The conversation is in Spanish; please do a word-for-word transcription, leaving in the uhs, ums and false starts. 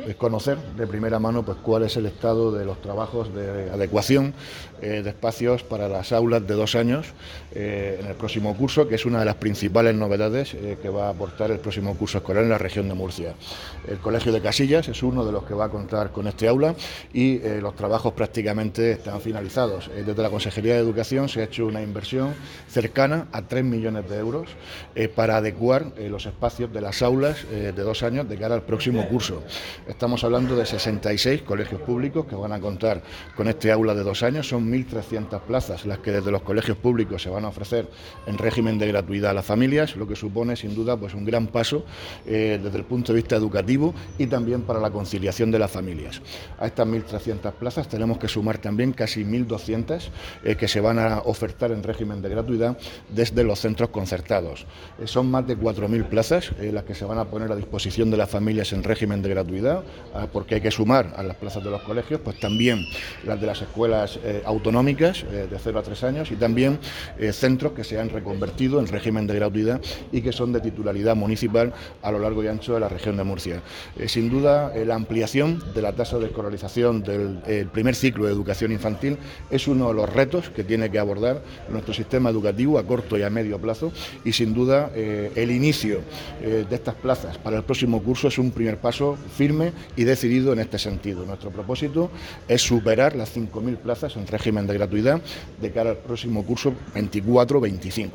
conocer de primera mano pues cuál es el estado de los trabajos de adecuación eh, de espacios para las aulas de dos años eh, en el próximo curso, que es una de las principales novedades eh, que va a aportar el próximo curso escolar en la región de Murcia. El Colegio de Casillas es uno de los que va a contar con este aula y eh, los trabajos prácticamente están finalizados. Eh, desde la Consejería de Educación se ha hecho una inversión cercana a tres millones de euros eh, para adecuar eh, los espacios de las aulas eh, de dos años de cara al próximo curso. Estamos hablando de sesenta y seis colegios públicos que van a contar con este aula de dos años. Son mil trescientas plazas las que desde los colegios públicos se van a ofrecer en régimen de gratuidad a las familias, lo que supone sin duda pues un gran paso eh, desde el punto de vista educativo y también para la conciliación de las familias. A estas mil trescientas plazas tenemos que sumar también casi mil doscientas eh, que se van a ofertar en régimen de gratuidad desde los centros concertados. Eh, son más de cuatro mil plazas eh, las que se van a poner a disposición de las familias en régimen de gratuidad, eh, porque hay que sumar a las plazas de los colegios pues también las de las escuelas eh, autonómicas eh, de cero a tres años y también eh, centros que se han reconvertido en régimen de gratuidad y que son de titularidad municipal a lo largo y ancho de la región de Murcia. Eh, sin duda, eh, la ampliación de la tasa de escolarización del eh, primer ciclo de educación infantil es uno de los retos que tiene que abordar nuestro sistema educativo a corto y a medio plazo y sin duda eh, el inicio eh, de estas plazas para el próximo curso es un primer paso firme y decidido en este sentido. Nuestro propósito es superar las cinco mil plazas en régimen de gratuidad de cara al próximo curso veinticuatro veinticinco.